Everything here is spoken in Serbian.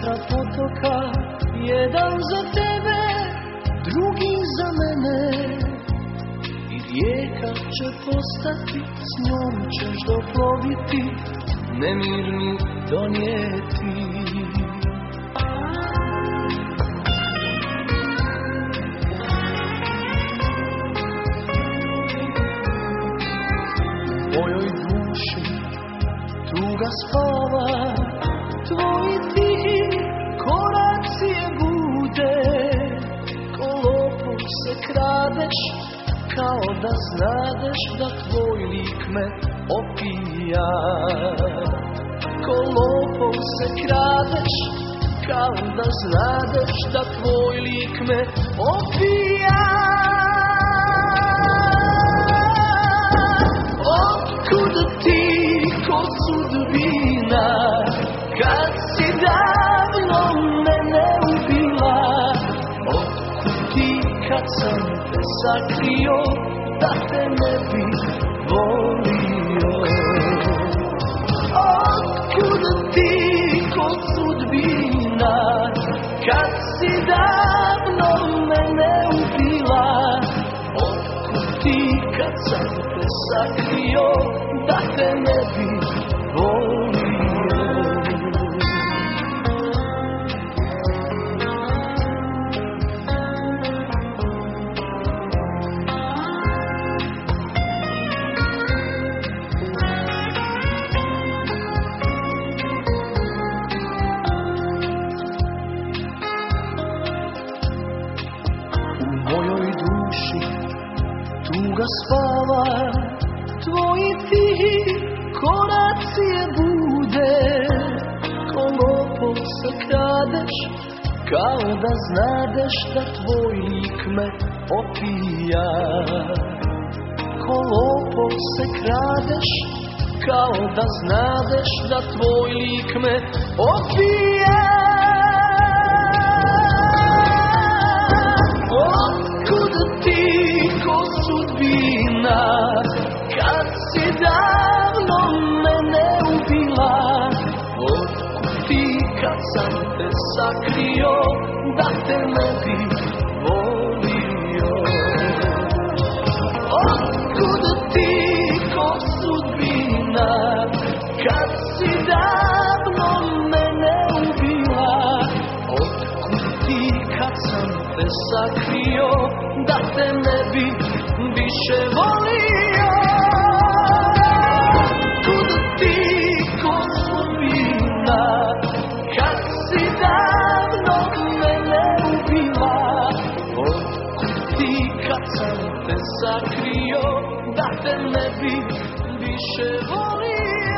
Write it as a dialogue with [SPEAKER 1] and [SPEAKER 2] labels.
[SPEAKER 1] 2 potoka, jedan za tebe, drugi za mene. I rijeka će postati, s njom ćeš doploviti, nemir mi donijeti. U mojoj duši tuga spava, tvoji tihi koraci je bude. Ko lopov se kradeš, kao da znadeš da tvoj lik me opija. Ko lopov se kradeš, kao da znadeš da tvoj lik me opija. Otkud ti ko sudbina, kad si davno mene ubila? Otkud ti kad sam te sakrio, da te ne bi volio? Otkud ti ko sudbina, kad si davno mene ubila? Otkud ti kad sam te sakrio, da te ne bi volio? U mojoj duši tuga spava, tvoji tihi koraci je bude. Ko lopov se kradeš, kao da znadeš da tvoj lik me opija. Ko lopov se kradeš, kao da znadeš da tvoj lik me opija. Otkud ti ko sudbina, kad si davno mene ubila? Otkud ti kad sam te sakrio, da te ne bi volio? Otkud ti ko sudbina, kad si davno mene ubila? Otkud ti kad sam te sakrio, da te ne bi više volio? Otkud ti ko sudbina, kad si davno mene ubila? Otkud ti kad sam te sakrio, da te ne bi više volio?